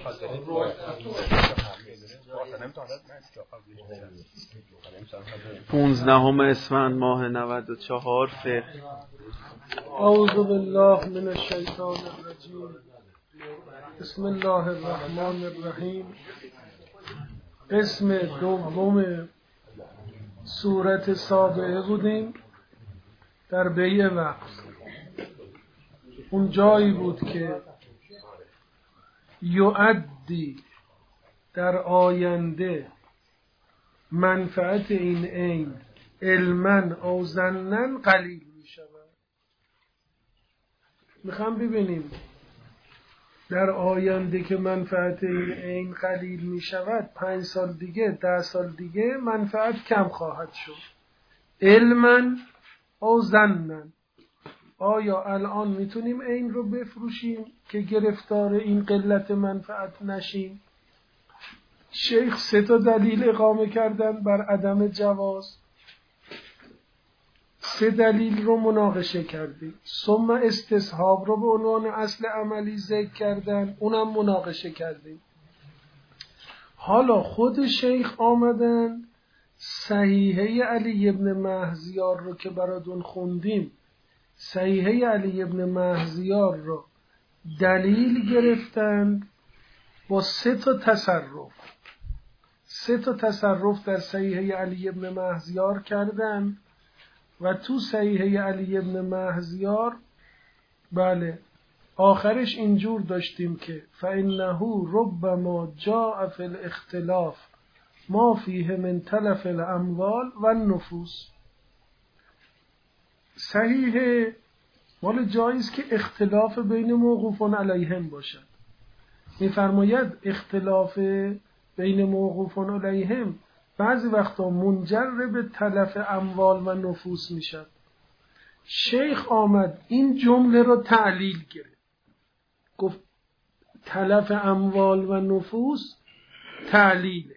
پونزدهم اسفند ماه 94 فقه. اعوذ بالله من الشیطان الرجیم. بسم الله الرحمن الرحیم. قسم دوم سورت سابعه بودیم در بیع وقت. اون جایی بود که یعدی در آینده منفعت این عین علما او ظنا قلیل می شود. میخوام ببینیم در آینده که منفعت این عین قلیل می شود 5 سال دیگه 10 سال دیگه منفعت کم خواهد شد. علما او ظنا، آیا الان میتونیم عین رو بفروشیم که گرفتار این قلت منفعت نشیم؟ شیخ 3 دلیل اقامه کردن بر عدم جواز. 3 دلیل رو مناقشه کردیم. ثم استصحاب رو به عنوان اصل عملی ذکر کردن، اونم مناقشه کردیم. حالا خود شیخ آمدن صحیحه علی ابن مهزیار رو که براتون خوندیم، صحیحه علی ابن مهزیار رو دلیل گرفتند با 3 تصرف. 3 تصرف در صحیحه علی ابن مهزیار کردند و تو صحیحه علی ابن مهزیار بله آخرش اینجور داشتیم که فإنه ربما جاء فی الاختلاف ما فیه من تلف الاموال و النفوس. صحیح مال جایز که اختلاف بین موقوفان علیهم باشد. می‌فرماید اختلاف بین موقوفان علیهم بعضی وقتا منجر به تلف اموال و نفوس میشد. شیخ آمد این جمله رو تعلیل کرد، گفت تلف اموال و نفوس تعلیله.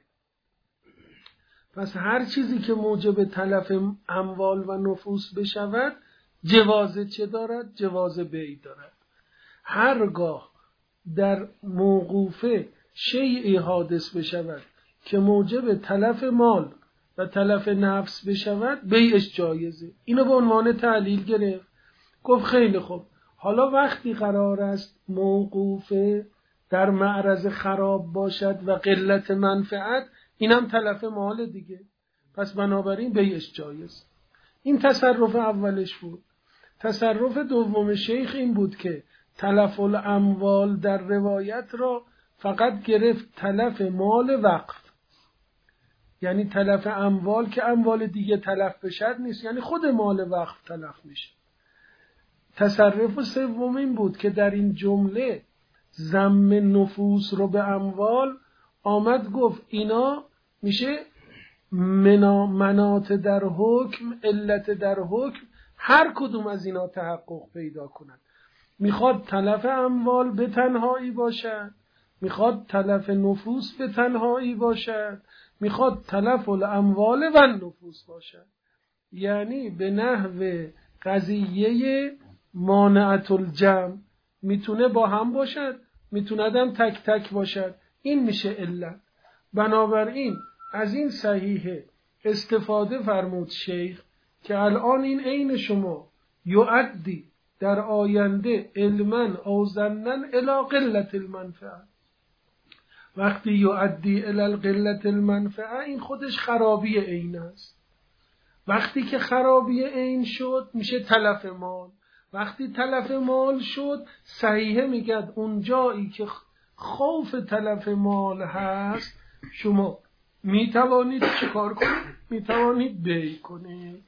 پس هر چیزی که موجب تلف اموال و نفوس بشود جواز چه دارد؟ جواز بیع دارد. هرگاه در موقوفه شیئی حادث بشود که موجب تلف مال و تلف نفس بشود بیعش جایزه. اینو به عنوان تعلیل گرفت. گفت خیلی خوب، حالا وقتی قرار است موقوفه در معرض خراب باشد و قلت منفعت، اینم تلف مال دیگه، پس بنابراین بیعش جایز. این تصرف اولش بود. تصرف دوم شیخ این بود که تلف الاموال در روایت را فقط گرفت تلف مال وقف، یعنی تلف اموال که اموال دیگه تلف بشد نیست، یعنی خود مال وقف تلف میشه. تصرف سوم این بود که در این جمله ضم نفوس رو به اموال آمد گفت اینا میشه مناط در حکم، علت در حکم، هر کدوم از اینا تحقق پیدا کنند. میخواد تلف اموال به تنهایی باشد، میخواد تلف نفوس به تنهایی باشد، میخواد تلف الاموال و نفوس باشد. یعنی به نحو قضیه مانعت الجمع، میتونه با هم باشد، میتونه هم تک تک باشد. این میشه علت. بنابراین از این صحیحه استفاده فرمود شیخ که الان این عین شما یعدی در آینده علما او ظنا الی قلت المنفعه. وقتی یعدی الی قلت المنفعه این خودش خرابی عین است. وقتی که خرابی عین شد میشه تلف مال. وقتی تلف مال شد صحیحه میگد اون جایی که خوف تلف مال هست شما میتوانید چیکار کنید؟ میتوانید بیع کنید.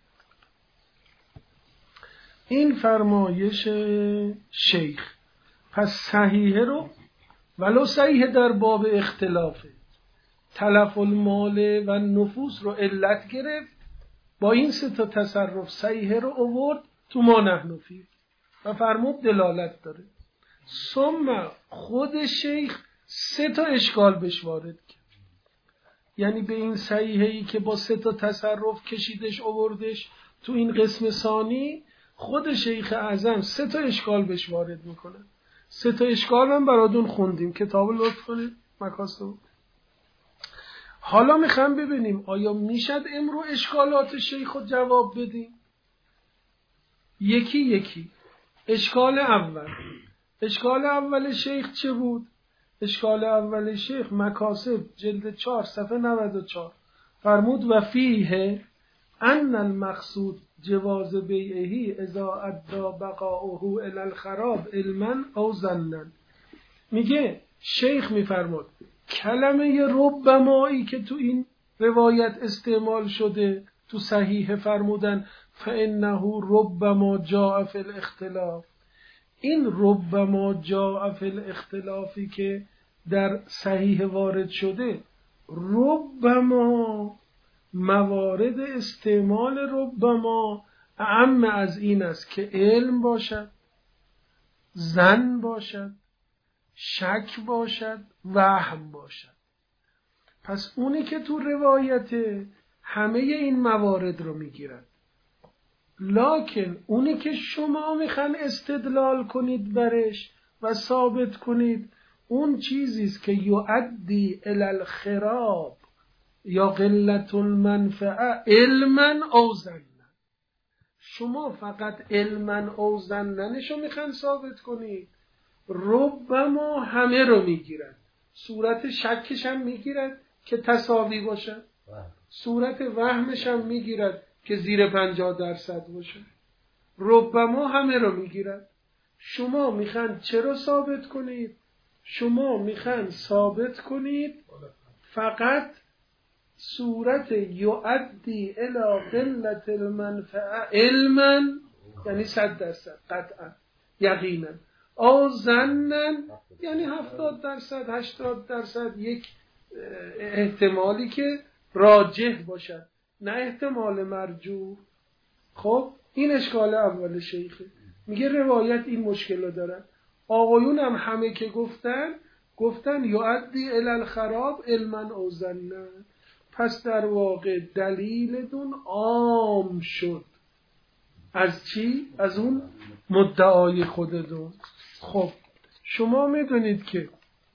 این فرمایش شیخ. پس صحیحه رو ولو صحیحه در باب اختلافه تلف المال و نفوس رو علت گرفت، با این 3 تصرف صحیحه رو آورد تو ما نحن فیه و فرمود دلالت داره. ثم خود شیخ 3 اشکال بهش وارد کرد. یعنی به این صحیحه‌ای که با 3 تصرف کشیدش آوردش تو این قسم ثانی، خود شیخ اعظم 3 اشکال بهش وارد میکنه. 3 تا اشکال هم براتون خوندیم، کتاب لطف کنید مکاسب. حالا میخوام ببینیم آیا میشد امرو اشکالات شیخ رو جواب بدیم؟ یکی یکی. اشکال اول شیخ چه بود؟ اشکال اول شیخ مکاسب جلد 4 صفحه 94 فرمود و فیه ان المقصود جواز بیعه اذا ادى بقاؤه الی الخراب علما او ظنا. میگه شیخ میفرماد کلمه ربمایی که تو این روایت استعمال شده تو صحیح فرمودن فانه ربما جاء فی الاختلاف، این ربما جاء فی الاختلافی که در صحیح وارد شده، ربما موارد استعمال ربما اعم از این است که علم باشد، ظن باشد، شک باشد، وهم باشد. پس اونی که تو روایت همه این موارد رو میگیرد، لکن اونی که شما میخوان استدلال کنید برش و ثابت کنید اون چیزیست که یؤدی الی الخراب یا قلت المنفعه علما او ظنا. شما فقط علما او ظننشو میخوان ثابت کنید، ربما همه رو میگیرد، صورت شکش هم میگیرد که تساوی باشد، صورت وهمش هم میگیرد که زیر 50% باشه، ربما همه رو میگیرد. شما میخوان چرا ثابت کنید؟ شما میخوان ثابت کنید فقط صورت یؤدی الی قلت المنفعه علما، یعنی 100% قطعا یقینا، او ظنا یعنی 70% 80% یک احتمالی که راجح باشد، نه احتمال مرجوح. خب این اشکال اول شیخه. میگه روایت این مشکل رو دارن. آقایون هم همه که گفتن یؤدی الی الخراب علما او ظنا. پس در واقع دلیلتون عام شد. از چی؟ از اون مدعای خودتون. خب شما میدونید که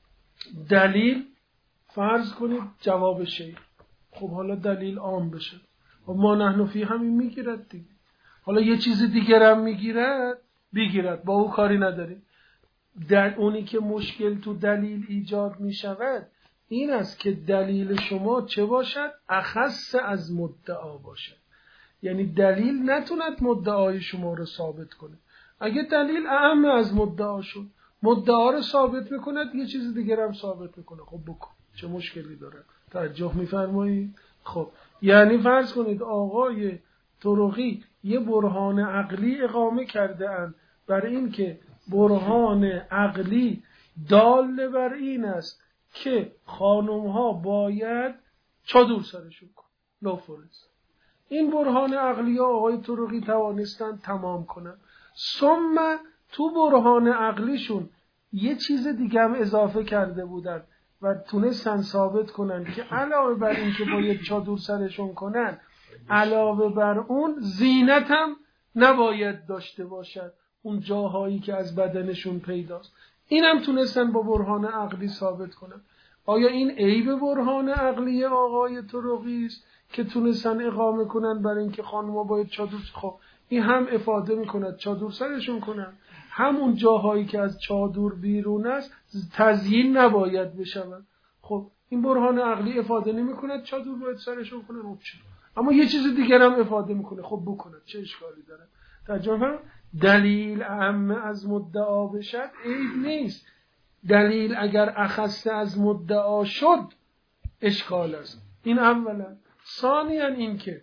دلیل فرض کنید جواب شیخ، خب حالا دلیل عام بشه و ما نحن فی همین میگیرد دیگه. حالا یه چیز دیگر هم میگیرد بگیرد، با او کاری نداریم. در اونی که مشکل تو دلیل ایجاد میشود این است که دلیل شما چه باشد؟ اخص از مدعا باشد، یعنی دلیل نتوند مدعای شما رو ثابت کنه. اگه دلیل اعم از مدعا شد، مدعا رو ثابت میکند، یه چیز دیگر هم ثابت میکنه، خب بکن، چه مشکلی داره؟ توجه میفرمایید؟ خب یعنی فرض کنید آقای طرقی یه برهان عقلی اقامه کرده اند بر این که برهان عقلی دال بر این است که خانم ها باید چادر سرشون کن، لافرز. این برهان عقلی ها آقای طرقی توانستن تمام کنن. ثم تو برهان عقلیشون یه چیز دیگه هم اضافه کرده بودن و تونستن ثابت کنن که علاوه بر این که باید چادر سرشون کنن، علاوه بر اون زینت هم نباید داشته باشد اون جاهایی که از بدنشون پیداست. این هم تونستن با برهان عقلی ثابت کنن. آیا این عیب برهان عقلی آقای طرقی است که تونستن اقامه کنن برای اینکه خانم‌ها باید چادر؟ خب این هم افاده میکند چادر سرشون کنن، همون جاهایی که از چادر بیرون است تزیین نباید بشود. خب این برهان عقلی افاده نمیکند چادر باید سرشون کنن، خب چی؟ اما یه چیز دیگر هم افاده میکنه، خب بکند، چه اشکالی داره؟ ترجمه دلیل اعم از مدعا بشد عیب نیست. دلیل اگر اخص از مدعا شد اشکال است. این اولا. ثانیاً این که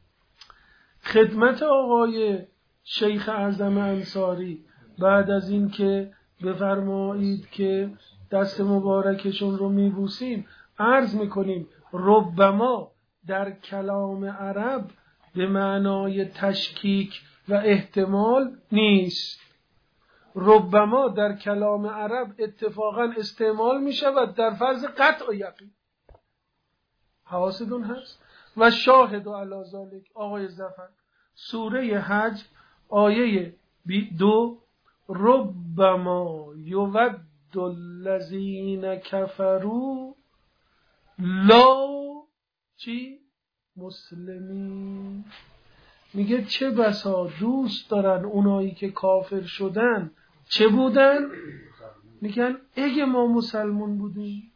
خدمت آقای شیخ اعظم انصاری بعد از این که بفرمایید که دست مبارکشون رو میبوسیم عرض میکنیم ربما در کلام عرب به معنای تشکیک و احتمال نیست. ربما در کلام عرب اتفاقا استعمال می شود در فرض قطع و یقین. حواستون هست؟ و شاهد و علی ذالک آقای ظفر سوره حج آیه 2 ربما یود الذین کفروا لا چی؟ مسلمین. میگه چه بسا دوست دارن اونایی که کافر شدن چه بودن؟ میگن اگه ما مسلمون بودیم.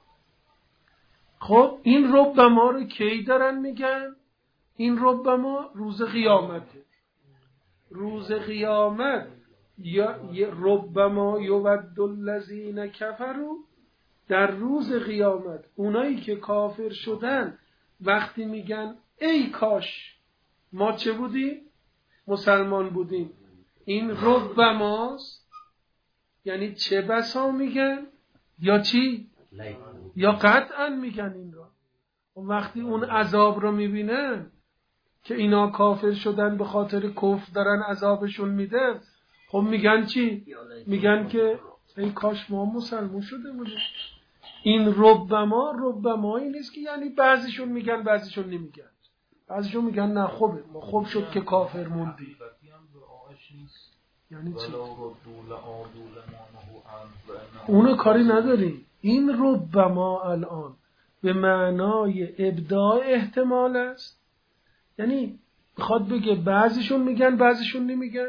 خب این ربما رو کی دارن میگن؟ این ربما روز قیامته. روز قیامت یا ربما یود الذین کفروا، در روز قیامت اونایی که کافر شدن وقتی میگن ای کاش ما چه بودیم؟ مسلمان بودیم. این ربماست، یعنی چه بسا میگن یا چی؟ یا قطعا میگن این را. وقتی اون عذاب رو میبینن که اینا کافر شدن به خاطر کفر دارن عذابشون میده، خب میگن چی؟ میگن که ای کاش ما مسلمان شده بودیم. این ربمایی نیست که یعنی بعضیشون میگن بعضیشون نمیگن. بعضیشون میگن نه خوبه ما خوب شد که کافر موندیم. یعنی چی؟ اونو کاری نداریم. این ربما الان به معنای ابداع احتمال است، یعنی میخواد بگه بعضیشون میگن بعضیشون نمیگن.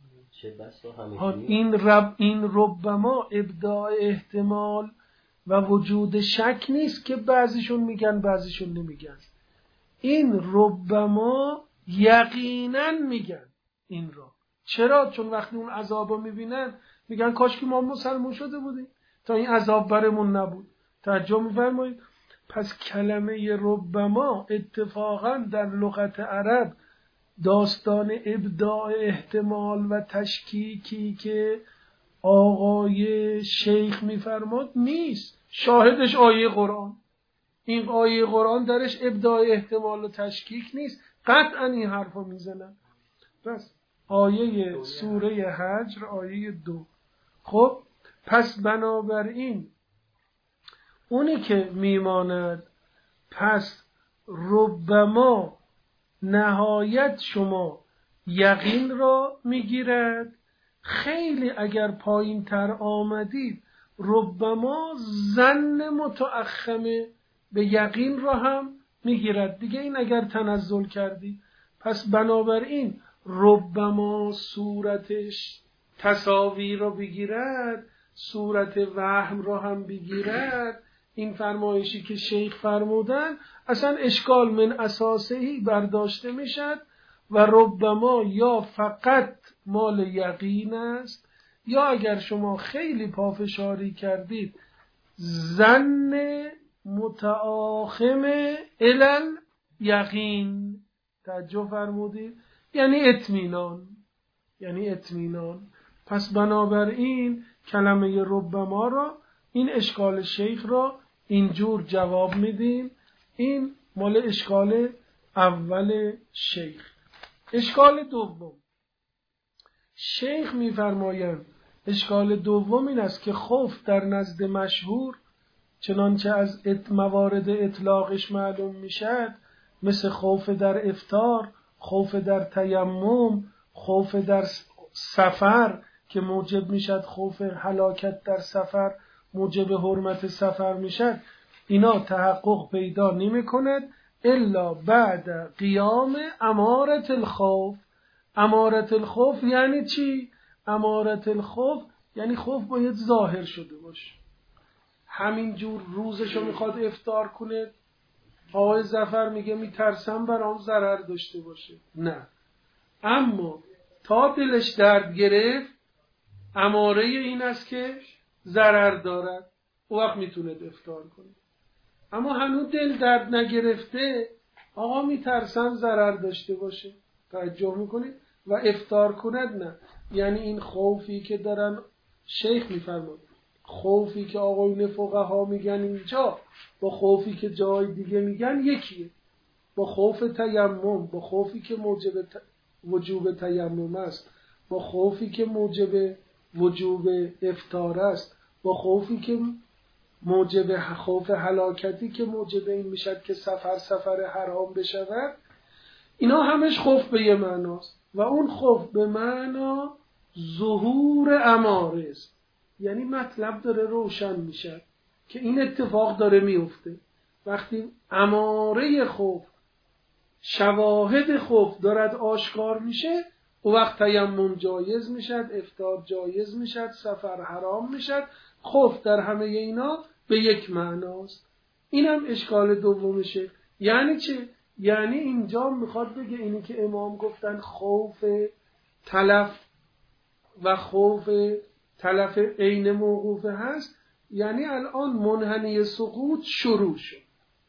این ربما ابداع احتمال و وجود شک نیست که بعضیشون میگن بعضیشون نمیگن. این ربما یقینا میگن این را. چرا؟ چون وقتی اون عذاب رو میبینن میگن کاش که ما مسلمون شده بودیم تا این عذاب برمون نبود. توجه میفرمایید؟ پس کلمه ربما اتفاقا در لغت عرب داستان ابداع احتمال و تشکیکی که آقای شیخ میفرماد نیست. شاهدش آیه قرآن. این آیه قرآن درش ابداع احتمال و تشکیک نیست. قطعا این حرف رو میزنن. بس آیه سوره حجر آیه 2. خب پس بنابراین اونی که میماند، پس ربما نهایت شما یقین را میگیرد. خیلی اگر پایین تر آمدید ربما ظن متأخمه به یقین را هم میگیرد دیگه. این اگر تنزل کردی. پس بنابراین ربما صورتش تصاویر را بگیرد، صورت وهم را هم بگیرد. این فرمایشی که شیخ فرمودن اصلا اشکال من اساسهی برداشته میشد و ربما یا فقط مال یقین است یا اگر شما خیلی پافشاری کردید ظن متآخم الال یقین. توجه فرمودید؟ یعنی اطمینان. پس بنابراین کلمه ربما را، این اشکال شیخ را اینجور جواب میدیم. این مال اشکال اول شیخ. اشکال دوم شیخ میفرمایند اشکال دوم این است که خوف در نزد مشهور چنانچه از موارد اطلاقش معلوم میشد، مثل خوف در افطار، خوف در تیمم، خوف در سفر که موجب میشد، خوف هلاکت در سفر موجب حرمت سفر میشد، اینا تحقق پیدا نمی کند الا بعد قیام امارت الخوف. امارت الخوف یعنی چی؟ امارت الخوف یعنی خوف باید ظاهر شده باشه. همین جور روزشو میخواد افطار کنه، آقای ظفر میگه میترسم برام ضرر داشته باشه، نه، اما تا دلش درد گرفت اماره این است که ضرر دارد، او وقت میتونه افطار کنه. اما هنوز دل درد نگرفته، آقا میترسم ضرر داشته باشه، توجه میکنید، و افطار کند نه. یعنی این خوفی که دارن شیخ میفرماد، خوفی که آقایون فقها میگن اینجا با خوفی که جای دیگه میگن یکیه. با خوف تیمم، با خوفی که موجب وجوب تیمم است، با خوفی که موجب وجوب افطار است، با خوفی که موجب خوف هلاکتی که موجب این میشد که سفر حرام بشود، اینا همش خوف به یه معناست و اون خوف به معنا ظهور اماره است، یعنی مطلب داره روشن میشه که این اتفاق داره میفته. وقتی اماره خوف، شواهد خوف دارد آشکار میشه، او وقت تیمم جایز میشد، افطار جایز میشد، سفر حرام میشد. خوف در همه اینا به یک معناست. اینم اشکال دومشه. یعنی چه؟ یعنی اینجا میخواد بگه اینی که امام گفتن خوف تلف و خوف تلف عین موقوفه هست، یعنی الان منحنی سقوط شروع شد.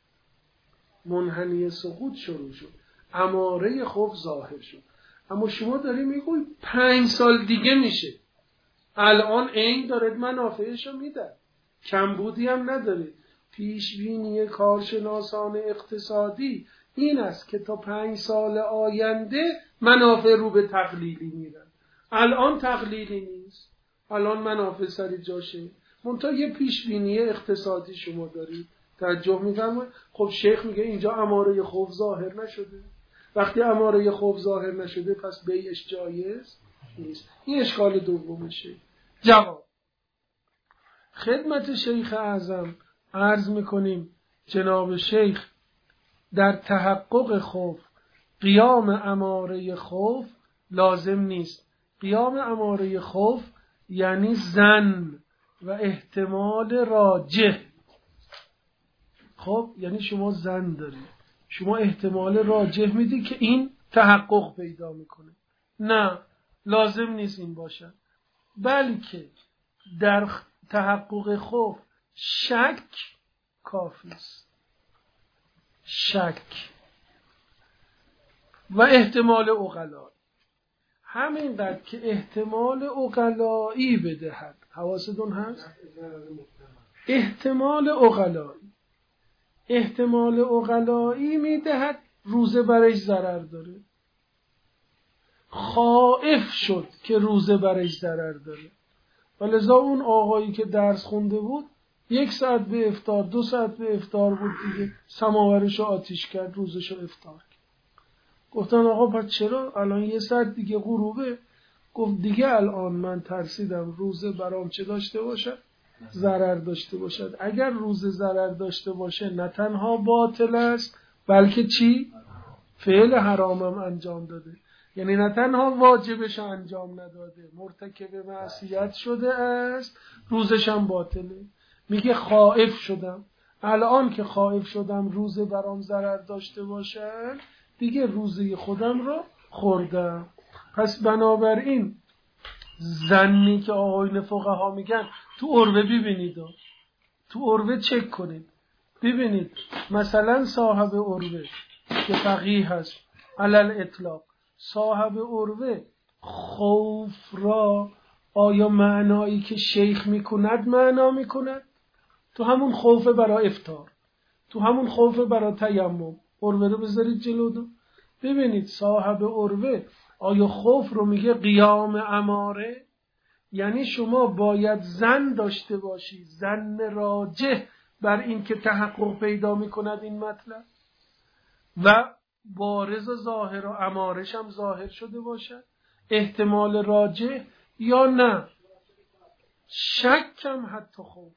منحنی سقوط شروع شد، اماره خوف ظاهر شد. اما شما داری میگوی 5 سال دیگه میشه. الان عین دارد منافعشو میده، کمبودی هم نداره. پیشبینی کارشناسان اقتصادی این است که تا 5 سال آینده منافع رو به تقلیلی میرن. الان تقلیلی نیست، الان منافع سر جاشه. منتها یه پیشبینی اقتصادی شما دارید. توجه می‌فرمایید؟ خب شیخ میگه اینجا اماره خوف ظاهر نشده. وقتی اماره خوف ظاهر نشده پس بیعش جایز نیست. این اشکال دومشه. جواب خدمت شیخ اعظم عرض میکنیم جناب شیخ در تحقق خوف قیام اماره خوف لازم نیست. قیام اماره خوف یعنی ظن و احتمال راجح. خب یعنی شما ظن دارید، شما احتمال راجح میدی که این تحقق پیدا میکنه. نه، لازم نیست این باشد، بلکه در تحقق خوف شک کافی است. شک و احتمال عقلایی. همینقدر که احتمال عقلایی بدهد. حواستون هست؟ احتمال عقلایی. احتمال عقلایی میدهد روزه برش ضرر داره. خائف شد که روزه برش ضرر داره. ولذا اون آقایی که درس خونده بود 1 ساعت به افطار، 2 ساعت به افطار بود دیگه، سماورشو آتیش کرد، روزشو افطار کرد. گفتن آقا پس چرا؟ الان 1 ساعت دیگه غروبه. گفت دیگه الان من ترسیدم روزه برام چه داشته باشد؟ ضرر داشته باشد. اگر روزه ضرر داشته باشه نه تنها باطل است بلکه چی؟ فعل حرامم انجام داده. یعنی نه تنها واجبش انجام نداده، مرتکب معصیت شده است، روزش هم باطله. میگه خائف شدم، الان که خائف شدم روزه برام ضرر داشته باشد دیگه روزه خودم رو خوردم. پس بنابراین ظنی که آقایون فقها میگن تو عروه ببینید، تو عروه چک کنید ببینید. مثلا صاحب عروه که فقیه هست علل اطلاق، صاحب عروه خوف را آیا معنایی که شیخ میکند معنا میکند؟ تو همون خوف برای افطار، تو همون خوف برای تیمم، عروه رو بذارید جلو ببینید صاحب عروه آیا خوف رو میگه قیام اماره؟ یعنی شما باید ظن داشته باشی، ظن راجح بر این که تحقق پیدا میکند این مطلب و بارز و ظاهر و امارش هم ظاهر شده باشد. احتمال راجح یا نه شکم حتی خوف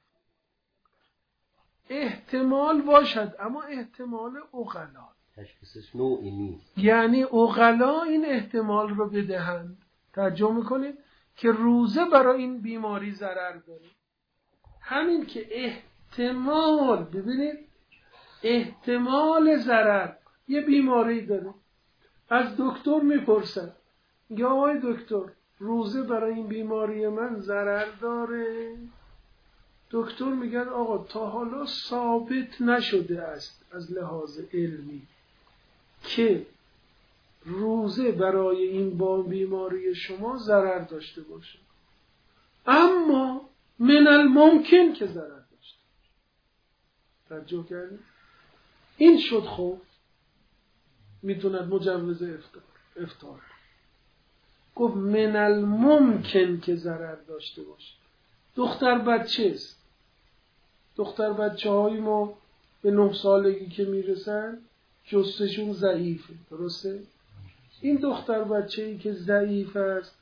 احتمال باشد، اما احتمال عقلا تشخیصش نوعی نیست. یعنی عقلا این احتمال رو بدهند. توجه میکنید که روزه برای این بیماری ضرر داره. همین که احتمال، ببینید احتمال ضرر یه بیماری داره، از دکتر میپرسن یا آقای دکتر روزه برای این بیماری من ضرر داره؟ دکتر میگن آقا تا حالا ثابت نشده است از لحاظ علمی که روزه برای این بیماری شما ضرر داشته باشه، اما من الممکن که ضرر داشته. توجه کردید؟ این شد خوف میتوند مجوز افطار. گفت من الممکن که ضرر داشته باشه. دختر بچه است. دختر بچه های ما به 9 سالگی که میرسن جستشون ضعیفه، درسته؟ این دختر بچه‌ای که ضعیف است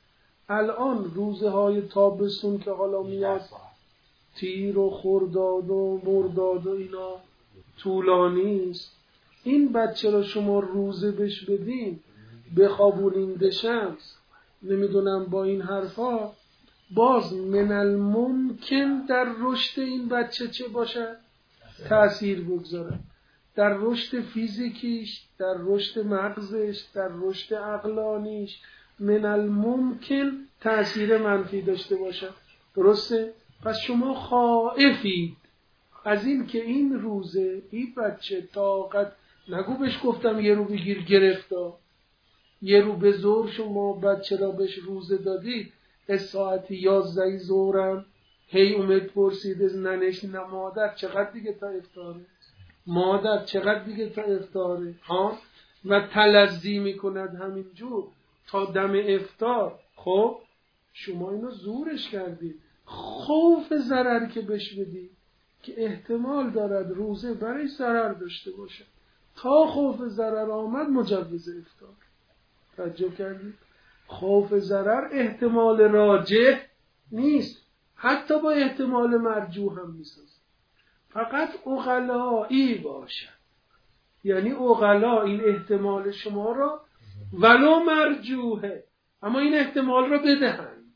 الان روزه های تابستون که حالا میاد تیر و خرداد و مرداد و اینا طولانی است، این بچه را شما روزه بش بدین بخوابونین دشمس نمیدونم با این حرفا، باز من الممکن در رشد این بچه چه باشه؟ تأثیر بگذاره در رشد فیزیکیش، در رشد مغزش، در رشد عقلانیش. من الممکن تأثیر منفی داشته باشه. درسته؟ پس شما خائفید از این که این روزه این بچه طاقت نگو بهش گفتم یه رو بگیر گرفتا، یه رو به زور شما بچه را بهش روزه دادید، ساعت 11 ظهرم هی اومد پرسید از ننش نه مادر چقدر دیگه تا افطاره، مادر چقدر دیگه تا افطاره ها، و تلذی میکند همینجور تا دم افطار. خب شما اینو زورش کردید. خوف ضرر که بهش بدید که احتمال دارد روزه برای ضرر داشته باشه، تا خوف ضرر آمد مجوز افطار. توجه کردید؟ خوف ضرر احتمال راجح نیست، حتی با احتمال مرجوح هم میسازه، فقط عقلایی باشد. یعنی عقلا این احتمال شما را ولو مرجوحه اما این احتمال را بدهند.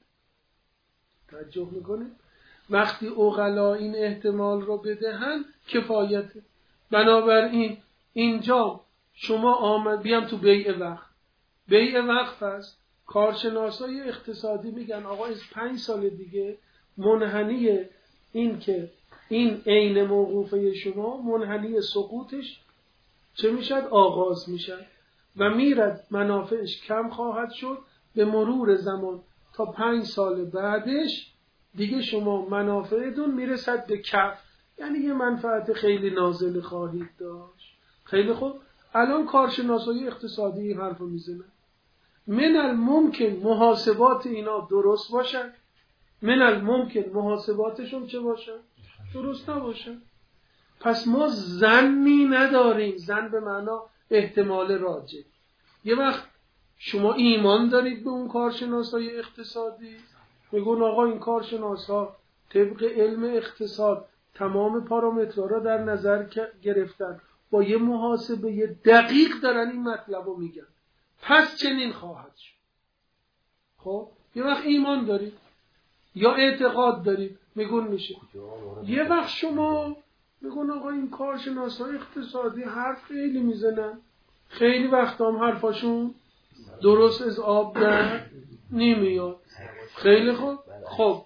توجه میکنید؟ وقتی عقلا این احتمال را بدهند کفایته. بنابراین اینجا شما آمد بیام تو بیع وقت. بیع وقت هست. کارشناسای اقتصادی میگن آقا از 5 سال دیگه منحنی این که این عین موقوفه شما منحنی سقوطش چه میشد؟ آغاز میشد و میرد منافعش کم خواهد شد به مرور زمان تا 5 سال بعدش دیگه شما منافعتون میرسد به کف، یعنی یه منفعت خیلی نازل خواهید داشت. خیلی خوب، الان کارشناسای اقتصادی این حرفو میزنن. من الممکن محاسبات اینا درست باشن، من الممکن محاسباتشون چه باشن؟ درست نباشن. پس ما ظنی نداریم، ظن به معنا احتمال راجع. یه وقت شما ایمان دارید به اون کارشناسای اقتصادی، میگون آقا این کارشناسا طبق علم اقتصاد تمام پارامترها را در نظر گرفتن، با یه محاسبه دقیق دارن این مطلب رو میگن، پس چنین خواهد شد. خب یه وقت ایمان دارید یا اعتقاد دارید، میگون میشه. یه وقت شما میگون آقا این کارشناسای اقتصادی حرف خیلی میزنن، خیلی وقت هم حرفاشون درست از آب در نمیاد. خیلی خوب. خب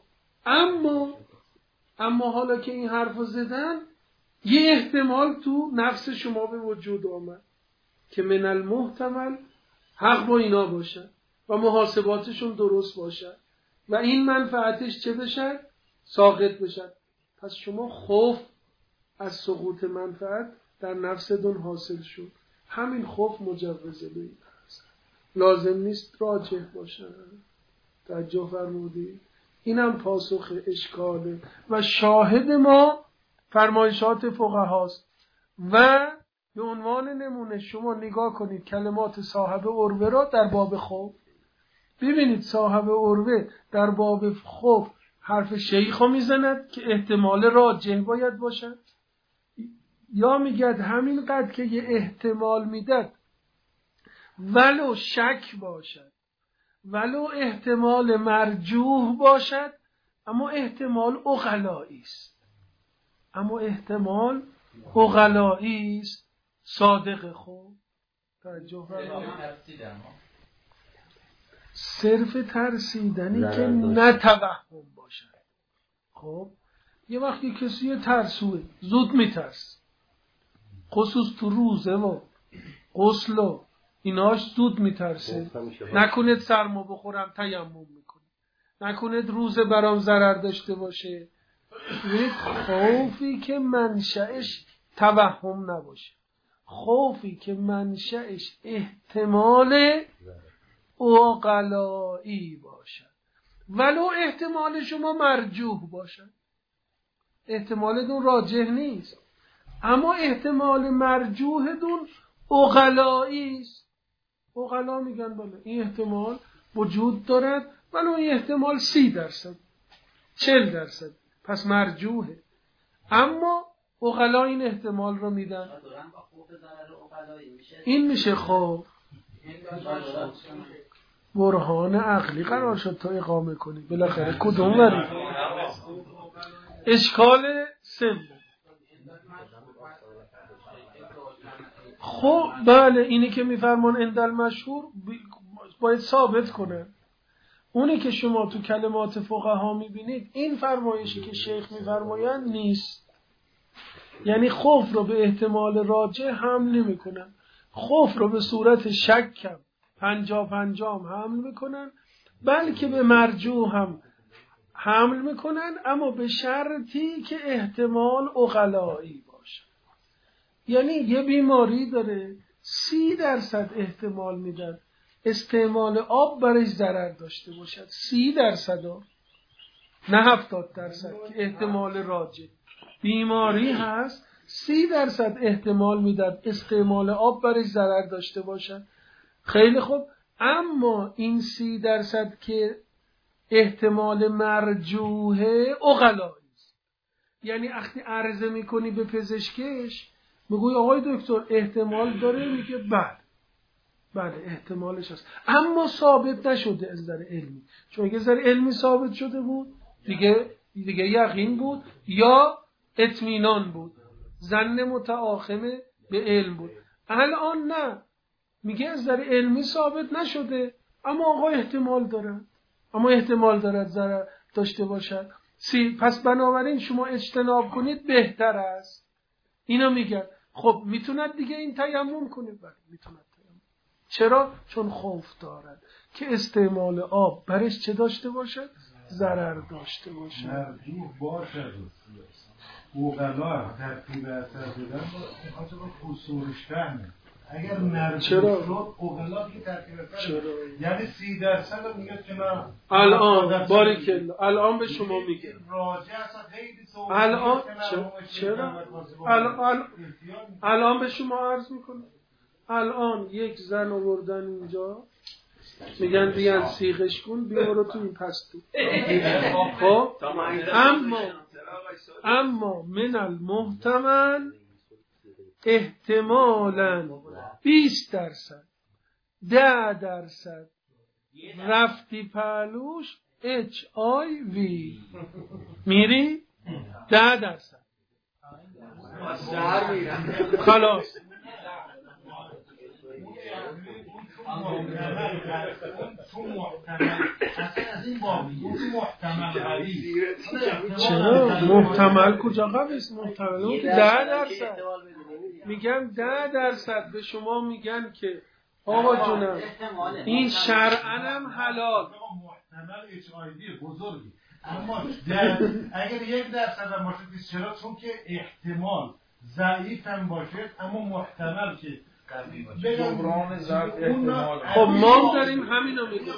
اما حالا که این حرفو زدن یه احتمال تو نفس شما به وجود آمد که من المحتمل حق با اینا باشه و محاسباتشون درست باشه و این منفعتش چه بشه؟ ساقط بشه. پس شما خوف از سقوط منفعت در نفستون حاصل شد. همین خوف مجوزه به این هست، لازم نیست راجح باشه. توجه فرمودید؟ اینم پاسخ اشکاله و شاهد ما فرمایشات فقهاست. و به عنوان نمونه شما نگاه کنید کلمات صاحب عروه را در باب خوف. ببینید صاحب عروه در باب خوف حرف شیخ رو میزند که احتمال راجح باید باشد، یا میگد همین قدر که یه احتمال میدد ولو شک باشد، ولو احتمال مرجوح باشد، اما احتمال عقلایی است، اما احتمال عقلایی است. صادق. خوب توجه فرمایید. صرف ترسیدنی که نه توهم باشد. خب یه وقتی کسی ترسوه زود میترس، خصوص تو روزه و غسل و ایناش زود میترسه. نکنید سرما بخورم تیمم میکنه، نکنید روزه برام ضرر داشته باشه. خوفی که منشأش توهم نباشه، خوفی که منشأش احتمال عقلایی باشد، ولو احتمال شما مرجوح باشد. احتمالتون راجح نیست اما احتمال مرجوحتون عقلایی است. عقلا میگن بله این احتمال وجود دارد ولی اون احتمال 30%، 40%، پس مرجوحه. اما عقلا این احتمال رو میدن. این میشه خب برهان عقلی قرار شد تا اقامه کنی. بالاخره کدوم وری؟ اشکال سوم. خب بله، اینی که میفرمان اندل مشهور باید ثابت کنه. اونی که شما تو کلمات فقها میبینید این فرمایشی که شیخ میفرمایند نیست. یعنی خوف رو به احتمال راجع هم نمی کنن، خوف رو به صورت شکم 50-50 حمل میکنن، بلکه به مرجوح هم حمل میکنن، اما به شرطی که احتمال عقلایی باشه. یعنی یه بیماری داره 30% احتمال میدن استعمال آب برای ضرر داشته باشد، 30%، نه 70% که احتمال راجع. بیماری هست 30% احتمال میدن استعمال آب برای ضرر داشته باشد. خیلی خوب، اما این 30% که احتمال مرجوحه عقلایی است. یعنی وقتی عرضه میکنی به پزشکش میگوی آقای دکتر احتمال داره، میگه بله احتمالش هست، اما ثابت نشده از نظر علمی. چون اگه از نظر علمی ثابت شده بود دیگه یقین بود یا اطمینان بود، ظن متعاقمه به علم بود. الان نه، میگه از نظر علمی ثابت نشده، اما آقا احتمال دارد ضرر داشته باشد. پس بنابراین شما اجتناب کنید بهتر است. اینا میگن خب میتوند دیگه این تیمم کنه؟ بله میتوند تیمم. چرا؟ چون خوف دارد که استعمال آب برش چه داشته باشد؟ ضرر داشته باشد. مرجوح باشد اوغلا ترتیب اثر دادن با اصولش فهمه. اگر مرجوح شد اوغلا که ترتیب اثر یعنی 30% میگه که من الان باریکلا الان به شما میگه راجع اصلا خیلی سوال چرا الان به شما عرض میکنم. الان یک زن آوردن اینجا میگن بیان سیغش کن بیارو تو این پستو. خب اما من المحتمل احتمالاً 20%، 10% رفتی پهلوش HIV میری 10% خلاص. چرا؟ محتمل کجا قوی است؟ محتمل 10%. میگم 10% به شما میگن که آقا جونم این شرعاً هم حلال. محتمل HIV بزرگی، اما اگر 1% هم باشه چرا؟ چون که احتمال ضعیف هم باشه اما محتمل که جبران ضعف احتمال. خب ما داریم همینو میگیم.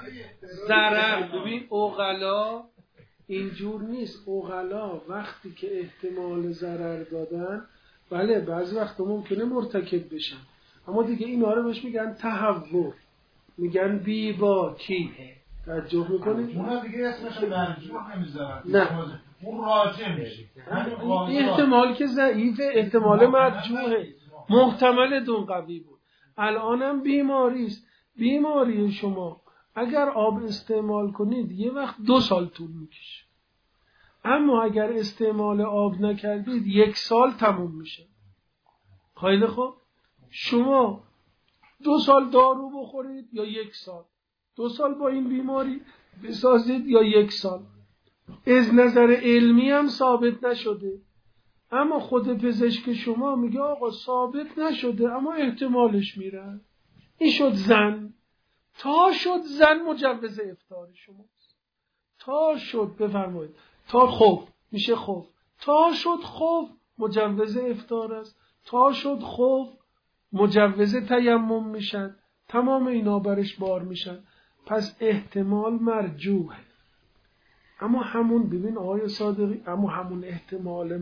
ضرر ببین عقلا اینجور نیست. عقلا وقتی که احتمال ضرر دادن، بله بعضی وقتا ممکنه مرتکب بشن، اما دیگه اینا رو بهش میگن تهور، میگن بی باکی. توجه میکنید؟ اونا دیگه اسمش مرجوح نمیذارن، نه اون راجع میشه. احتمال که ضعیف، احتمال مرجوحه، محتمل دون قوی بود. الانم بیماری است. بیماری شما اگر آب استعمال کنید یه وقت 2 سال طول میکشه، اما اگر استعمال آب نکردید 1 سال تموم میشه. خیلی خوب، شما 2 سال دارو بخورید یا 1 سال، 2 سال با این بیماری بسازید یا 1 سال. از نظر علمی هم ثابت نشده، اما خود پزشک شما میگه آقا ثابت نشده اما احتمالش میره. این شد زن. تا شد زن مجوز افطار شماست. تا شد بفرمایید تا خوف میشه خوف. تا شد خوف مجوز افطار است. تا شد خوف مجوز تیمم میشن. تمام اینا برش بار میشن. پس احتمال مرجوحه. اما همون ببین آقای صادقی، اما همون احتمال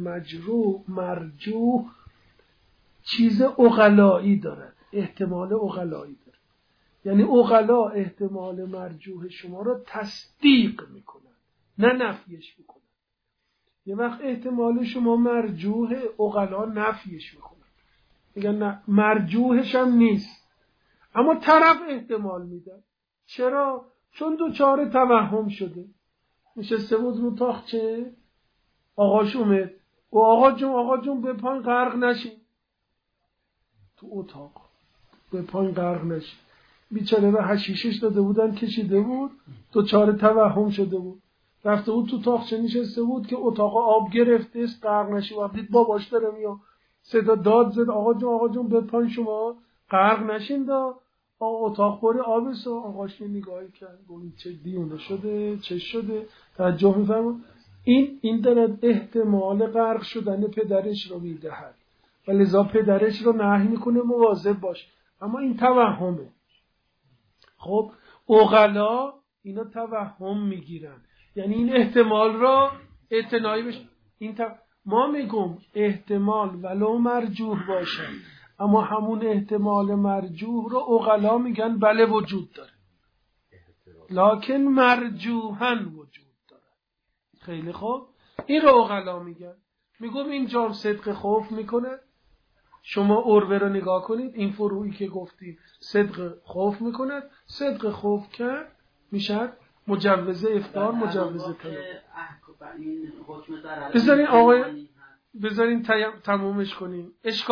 مرجوح چیز عقلایی دارد، احتمال عقلایی دارد. یعنی عقلا احتمال مرجوح شما را تصدیق میکنن نه نفیش میکنن. یه وقت احتمال شما مرجوح، عقلا نفیش میکنن، میگن نه مرجوحش هم نیست، اما طرف احتمال میدن. چرا؟ چون دوچار توهم شده. نشسته بود رو تاقچه، آقاش اومد و آقا جون به پایین غرق نشین، تو اتاق به پایین غرق نشین. بیچاره به حشیشش داده بودن کشیده بود، دوچار توهم شده بود، رفته بود تو تاقچه نشسته بود که اتاق آب گرفته است غرق نشی. و دید باباش داره میاد، صدا داد زد آقا جون به پایین شما غرق نشین دا اتاق پر آب است. آقاش نگاهی کرد گفت چه دیونه شده، چه شده؟ توجه می‌فرما. این دارد احتمال غرق شدن پدرش رو میدهد و لذا پدرش رو نهی میکنه مواظب باش، اما این توهمه. خب عقلا اینا توهم میگیرن، یعنی این احتمال را اعتنایی بشه. ما میگم احتمال ولو مرجوح باشه، اما همون احتمال مرجوح رو عقلا میگن بله وجود داره، لکن مرجوحاً وجود داره. خیلی خوب، این رو عقلا میگن. میگم اینجا صدق خوف میکنه. شما عروه رو نگاه کنید، این فروعی که گفتیم صدق خوف میکند. صدق خوف کرد میشد مجوز افطار، مجوز طلاق. بذارین تمومش کنیم.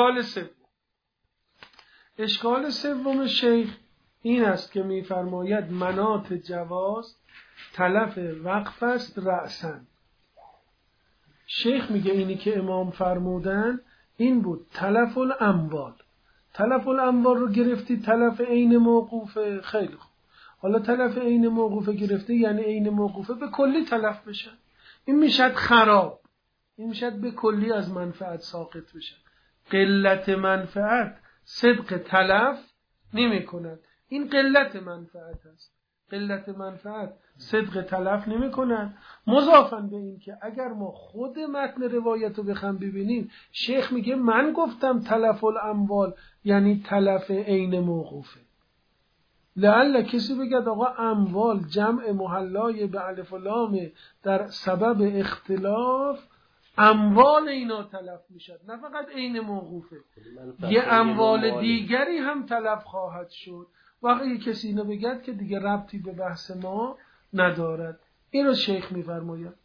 اشکال سوم شیخ این است که میفرماید مناط جواز تلف وقف است رأسن. شیخ میگه اینی که امام فرمودن این بود تلف الاموال. تلف الاموال رو گرفتی تلف عین موقوفه، خیلی خوب. حالا تلف عین موقوفه گرفتی یعنی عین موقوفه به کلی تلف بشه، این میشد خراب، این میشد به کلی از منفعت ساقط بشه. قلت منفعت صدق تلف نمی کند، این قلت منفعت است. قلت منفعت صدق تلف نمی کند. مضافاً به این که اگر ما خود متن روایت رو بخوام ببینیم، شیخ میگه من گفتم تلف الاموال یعنی تلف عین موقوفه. لعل کسی بگد آقا اموال جمع محلای به الف و لام در سبب اختلاف اموال اینا تلف میشد، نه فقط عین موقوفه، یه اموال دیگری هم تلف خواهد شد. واقعی کسی اینو بگد که دیگه ربطی به بحث ما ندارد. این رو شیخ میفرماید.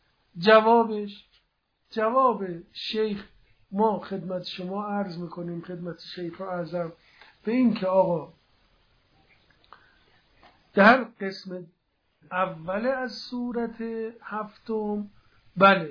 جواب شیخ ما خدمت شما عرض میکنیم، خدمت شیخ اعظم، به این که آقا در قسم اول از سورت هفتم بله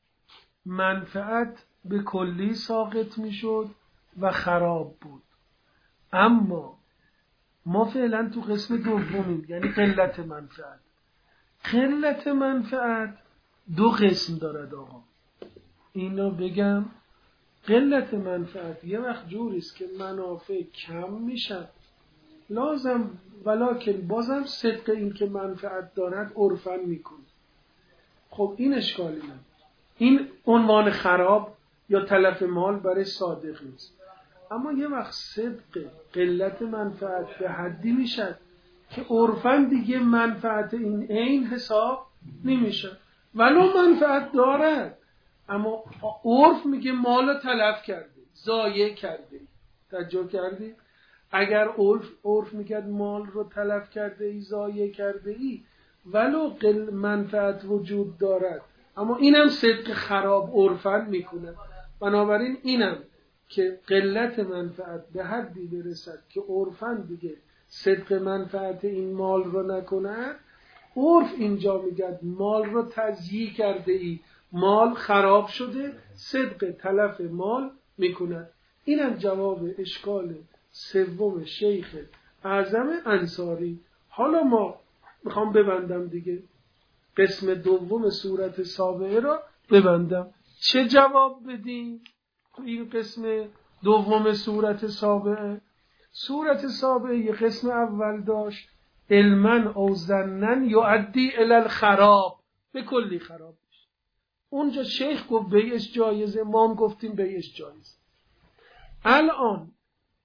منفعت به کلی ساقط میشد و خراب بود، اما ما فعلا تو قسم دومیم، یعنی قلت منفعت. قلت منفعت دو قسم دارد آقا، اینو بگم. قلت منفعت یه وقت جوریست که منافع کم میشد لازم ولکن بازم صدق این که منفعت دارد عرفاً میکنه. خب این اشکالی نه، این عنوان خراب یا تلف مال برای صادق نیست. اما یه وقت صدق قلت منفعت به حدی میشد که عرفاً دیگه منفعت این عین حساب نمیشه، ولو منفعت دارد، اما عرف میگه مال تلف کرده، ضایع کرده. توجه کردی؟ اگر عرف میگه مال رو تلف کرده ای، ضایع کرده ای، ولو منفعت وجود دارد، اما اینم صدق خراب عرفاً میکنه. بنابراین اینم که قلت منفعت به حدی برسد که عرفاً دیگه صدق منفعت این مال رو نکند، عرف اینجا میگه مال رو تضییع کرده ای، مال خراب شده، صدق تلف مال میکند. اینم جواب اشکال سوم شیخ اعظم انصاری. حالا ما میخوام ببندم دیگه، قسم دوم سورت سابعه را ببندم. چه جواب بدیم تو این قسم دوم سورت سابعه؟ سورت سابعه یه قسم اول داشت علمن او ظنن یؤدی الی الخراب، به کلی خراب میشه. اونجا شیخ گفت بیش جایزه، ما هم گفتیم بیش جایزه. الان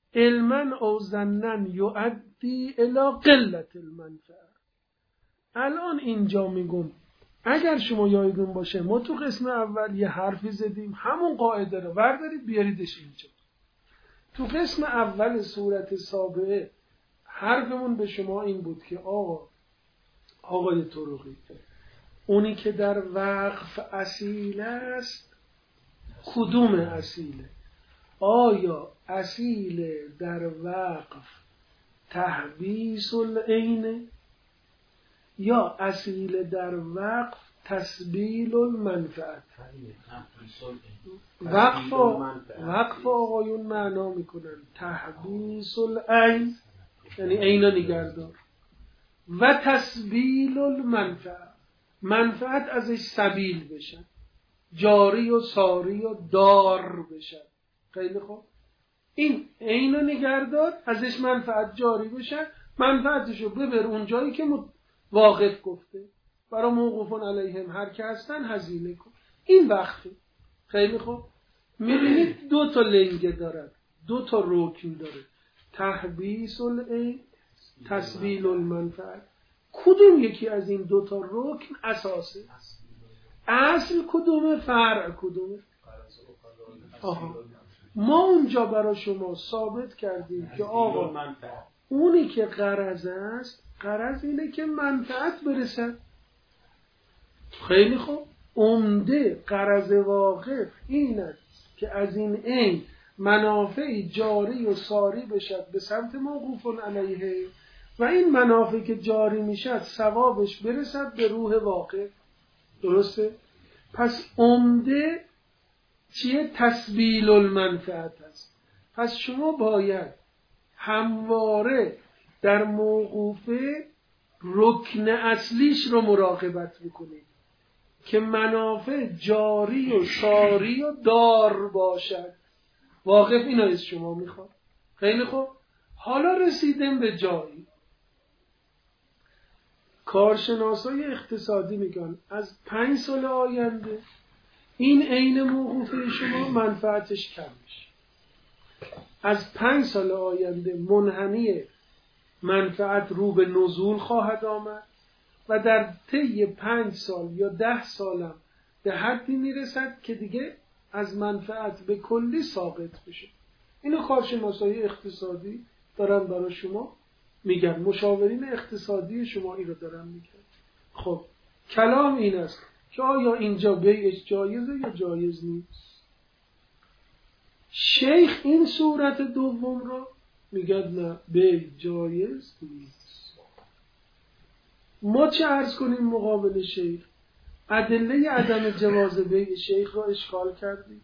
علما او ظنا یؤدی الی قلت المنفعه. الان اینجا میگم اگر شما یادتون باشه ما تو قسم اول یه حرفی زدیم، همون قاعده رو بردارید بیاریدش اینجا. تو قسم اول صورت سابعه حرفمون به شما این بود که آقای طرقی، اونی که در وقف اصیل است کدوم اصیله؟ آیا اصیل در وقف تحبیس العینه یا اصیل در وقف تسبیل المنفعت؟ وقف آقایون معنا میکنن تحبیس العین، یعنی عینا نگردار، و تسبیل المنفعت، منفعت ازش سبیل بشن، جاری و ساری و دار بشن. خیلی خوب، این عینا نگردار ازش منفعت جاری بشن، منفعتشو ببر اون جایی که واقف گفته، برای موقوفون علیهم هر که هستن هزینه کن. این وقفه. خیلی خوب، میبینید 2 تا لنگه دارد، 2 تا رکن داره، تحبیس العین، تسبیل المنفعت. کدوم یکی از این 2 تا رکن اساسه؟ اصل کدومه؟ فرع کدومه؟ ما اونجا برای شما ثابت کردیم که آقا اونی که غرض است، غرض اینه که منفعت برسد. خیلی خوب، عمده غرض واقف این است که از این عین منافعی جاری و ساری بشد به سمت موقوفون علیه، و این منافع که جاری میشد ثوابش برسد به روح واقف. درسته؟ پس عمده چیه؟ تسبیل المنفعت است. پس شما باید همواره در موقوفه رکن اصلیش رو مراقبت بکنید که منافع جاری و ساری و دار باشد. واقف اینا از شما میخواد. خیلی خوب، حالا رسیدیم به جایی. کارشناسای اقتصادی میگن از 5 سال آینده این عین موقوفه شما منفعتش کم میشه. از 5 سال آینده منحنی منفعت رو به نزول خواهد آمد و در طی 5 سال یا 10 سالم به حدی میرسد که دیگه از منفعت به کلی ساقط بشه. اینو کارشناسای اقتصادی دارن برای شما میگن، مشاورین اقتصادی شما این رو دارن میگن. خب کلام این است که آیا اینجا بیعش جایزه یا جایز نیست؟ شیخ این صورت دوم رو میگن نه، بیع جایز نیست. ما چه عرض کنیم مقابل شیخ؟ ادله عدم جواز بیع شیخ رو اشکال کردیم.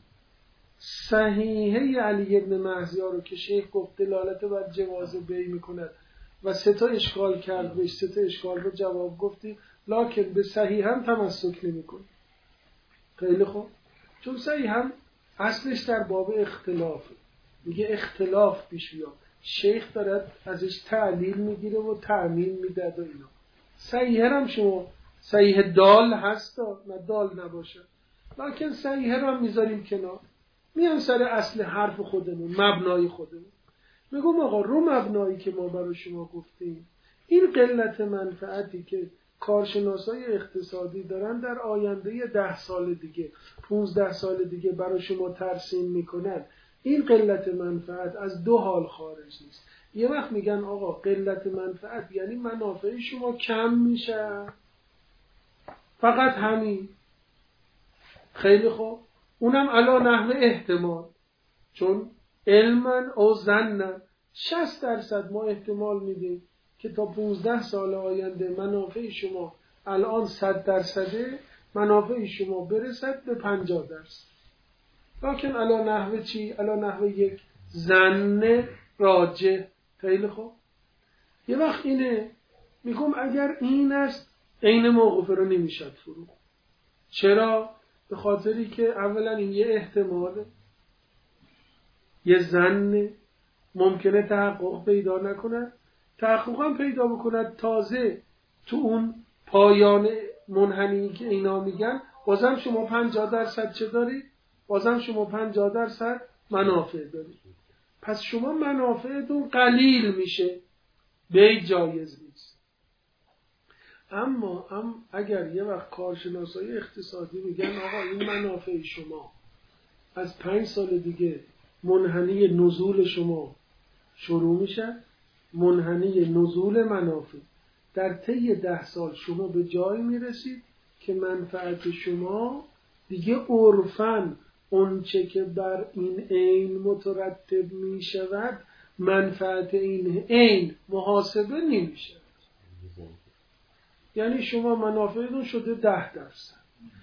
صحیحه علی ابن مهزیا رو که شیخ گفت دلالت بر جواز بیع میکند و 3 اشکال کرد، بهش 3 اشکال رو جواب گفتیم، لکن به صحیح هم تمسک نمی‌کنیم. خیلی خوب، چون صحیح هم اصلش در باب اختلافه، میگه اختلاف پیش بیاد، شیخ دارد ازش تعلیل میگیره و تعمیل میده و اینا. صحیح هم شما صحیح دال هست، نه دال نباشه، لکن صحیح هم میذاریم کنار، میان سر اصل حرف خودمون، مبنای خودمون. میگم آقا رو مبنایی که ما برای شما گفتیم، این قلت منفعتی که کارشناسای اقتصادی دارن در آینده 10 سال دیگه 15 سال دیگه برای شما ترسیم میکنن، این قلت منفعت از 2 حال خارج نیست. یه وقت میگن آقا قلت منفعت یعنی منافع شما کم میشه، فقط همین. خیلی خوب، اونم علا نحو احتمال، چون علما او ظنا 60% ما احتمال میدیم که تا 15 سال آینده منافع شما الان 100%، منافع شما برسد به 50%. لکن علا نحو چی؟ علا نحو یک ظن راجح. خیلی خوب، یه وقت اینه میگم اگر این است عین موقوفه رو نمیشد فروخت. چرا؟ به خاطری که اولا این یه احتماله، یه ظن ممکنه تحقق پیدا نکند، تحقق هم پیدا بکند تازه تو اون پایان منحنی که اینا میگن بازم شما 50% چه دارید؟ بازم شما 50% منافع دارید. پس شما منافعتون قلیل میشه، بی جایز نیست. اما اگر یه وقت کارشناسای اقتصادی میگن آقا این منافع شما از 5 سال دیگه منحنی نزول شما شروع میشه، منحنی نزول منافع در طی 10 سال شما به جایی میرسید که منفعت شما دیگه عرفاً اونچه که بر این عین مترتب میشود منفعت این عین محاسبه نمیشه. یعنی شما منافعتون شده 10%،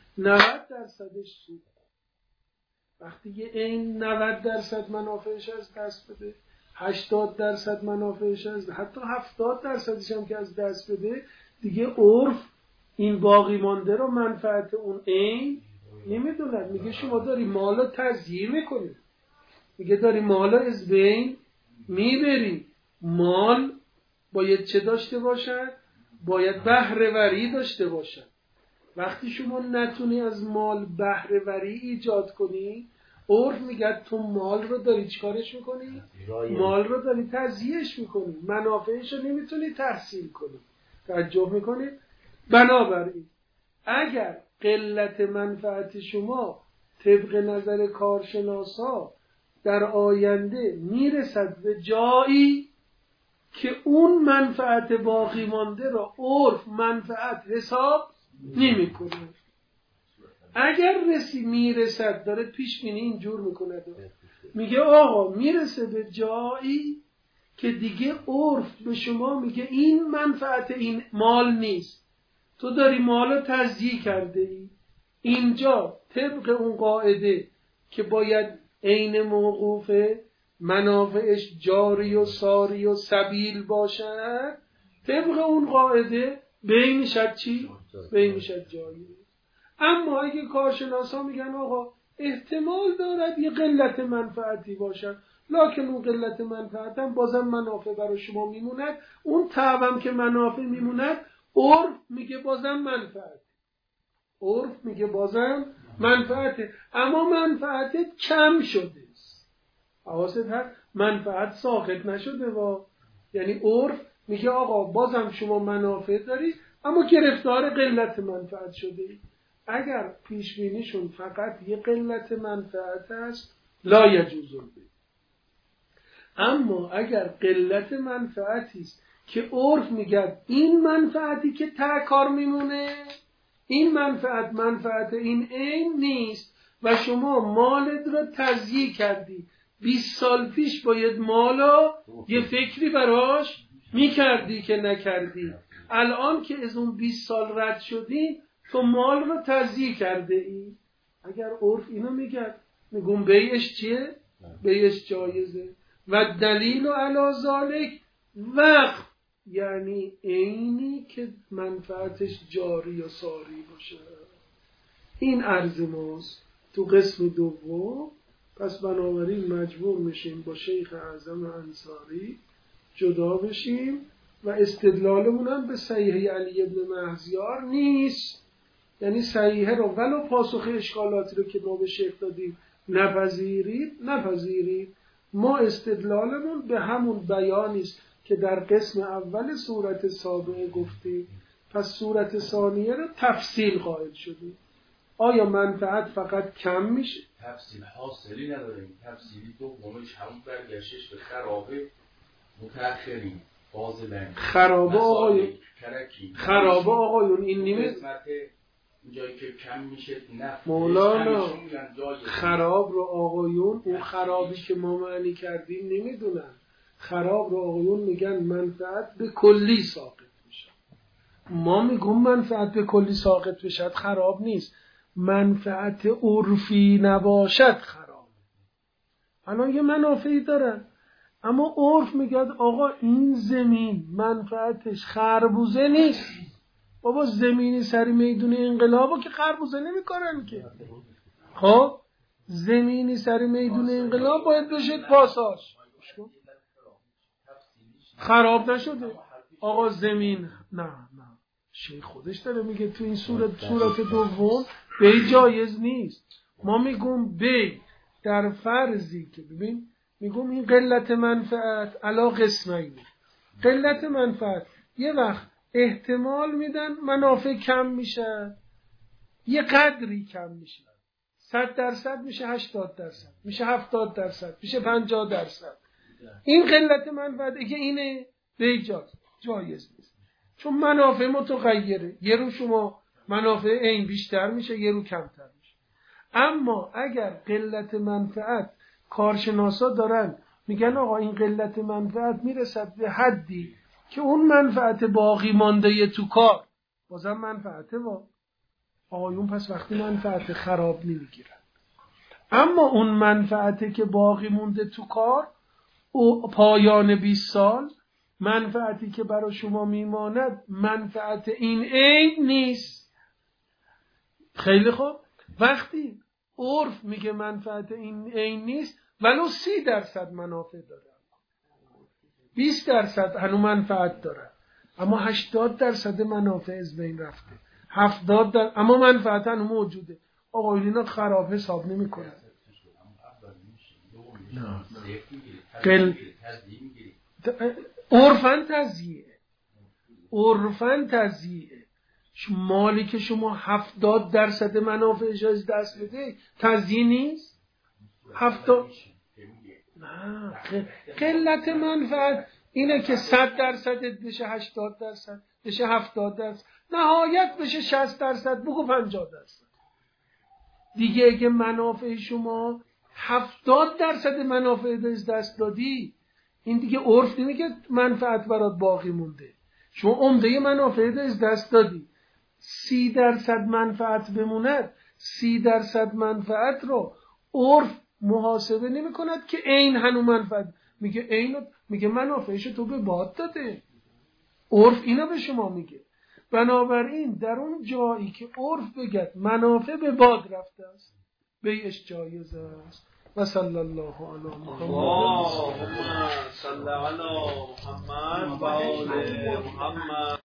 90%ش سود. وقتی یه عین 90% منافعش از دست بده، 80% منافعش از، حتی 70%ش هم که از دست بده، دیگه عرف این باقی مانده رو منفعت اون عین نمیدونن. میگه شما داری مالا تضییع میکنی، میگه داری مالا از بین میبری. مال باید چه داشته باشد؟ باید بهره وری داشته باشد. وقتی شما نتونی از مال بهره وری ایجاد کنی، عرف میگه تو مال رو داری چیکارش میکنی؟ مال رو داری تضییعش میکنی، منافعش رو نمیتونی تحصیل کنی. توجه میکنی؟ بنابراین اگر قلت منفعت شما طبق نظر کارشناسا در آینده میرسد به جایی که اون منفعت باقی مانده را عرف منفعت حساب نمی کنه، اگر میرسد، داره پیش بینی اینجور میکنه، میگه آقا میرسه به جایی که دیگه عرف به شما میگه این منفعت این مال نیست، تو داری مالو تضییع کرده ای. اینجا طبق اون قاعده که باید عین موقوف منافعش جاری و ساری و سبیل باشد، طبق اون قاعده بینشد چی؟ بینشد جایی. اما اگه کارشناسا میگن آقا احتمال دارد یه قلت منفعتی باشد، لکن اون قلت منفعت هم بازم منافع برای شما میموند، اون تعبم که منافع میموند، عرف میگه بازم منفعت، عرف میگه بازم منفعته، اما منفعت کم شده است. حواست هست منفعت ساقط نشده یعنی عرف میگه آقا بازم شما منافع دارید اما گرفتار قلت منفعت شده اید. اگر پیش بینیشون فقط یه قلت منفعت است لا یجوز البیع. اما اگر قلت منفعتی است که عرف میگه این منفعتی که ته کار میمونه، این منفعت این عین نیست و شما مالت رو تضییع کردی، 20 سال پیش باید مالا یه فکری براش میکردی که نکردی، الان که از اون 20 سال رد شدی تو مال رو تضییع کرده ای. اگر عرف اینو میگم بیعش چیه؟ بیعش جایزه. و دلیل علی ذالک وقف، یعنی عینی که منفعتش جاری و ساری باشه. این عرض ماست تو قسم دوم. پس بنابراین مجبور میشیم با شیخ اعظم انصاری جدا بشیم و استدلالمون هم به صحیح علی ابن مهزیار نیست. یعنی صحیحه رو ولو پاسخ اشکالاتی رو که ما به شیخ دادیم نپذیرید، ما استدلالمون به همون بیانی است که در قسم اول صورت سابقه گفتیم. پس صورت ثانیه رو تفصیل قائل شدیم. آیا منفعت فقط کم میشه؟ تفصیل حاصلی نداره. تفصیلی دومش همون برگشتش به خرابه متأخرین فاضلن. خرابه آقایون این نیمه جایی که کم میشه نفت مولانا خراب رو آقایون اون خرابی که ما معنی کردیم نمیدونن. خراب رو آقایون میگن منفعت به کلی ساقط میشه. ما میگم منفعت به کلی ساقط بشد خراب نیست، منفعت عرفی نباشد خراب. الان یه منافعی دارن اما عرف میگه آقا این زمین منفعتش خربوزه نیست. بابا زمینی سر میدون انقلابو که خربوزه نمی کنن که. خب زمینی سر میدون انقلاب باید بشه پاساژ، خراب نشده. آقا زمین نه شیخ خودش داره میگه تو این صورت دوم بی جایز نیست. ما میگم بی در فرضی که ببین میگم این قلت منفعت علا قسمین. قلت منفعت یه وقت احتمال میدن منافع کم میشه، یه قدری کم میشه، 100% میشه 80%، میشه 70%، میشه 50%. این قلت منفعت اگه اینه به جایز نیست، چون منافع متغیره، یه رو شما منافع این بیشتر میشه، یه رو کمتر میشه. اما اگر قلت منفعت کارشناسا دارن میگن آقا این قلت منفعت میرسد به حدی که اون منفعت باقی مانده تو کار بازم منفعته آقایون پس وقتی منفعت خراب نمیگیرن. اما اون منفعته که باقی مونده تو کار او پایان 20 سال منفعتی که برای شما میماند منفعت این عین نیست. خیلی خوب، وقتی عرف میگه منفعت این عین نیست ولو 30% منافع داره، 20% هنو منفعت داره، اما 80% منافع از بین رفته، 70% اما منفعت هنو موجوده. آقا اینا خراب حساب نمی کنن. عرفاً تزییه مالی که شما 70% منافعش از دست بده تزییه نیست. 70 نه قلت منفعت اینه که 100% بشه 80%، بشه 70%، نهایت بشه 60%، بگو 50%. دیگه اگه منافع شما 70% منافع از دست دادی، این دیگه عرف نمیگه منفعت برات باقی مونده. شما عمده منافع از دست دادی، 30% منفعت بموند، 30% منفعت رو عرف محاسبه نمی کند که این هنو منفعت میگه، این میگه منافعش تو به باد داده. عرف اینا به شما میگه. بنابراین در اون جایی که عرف بگد منافع به باد رفته است بیعش جایز است. و صلی الله علی محمد اللهم صل علی محمد و آل محمد.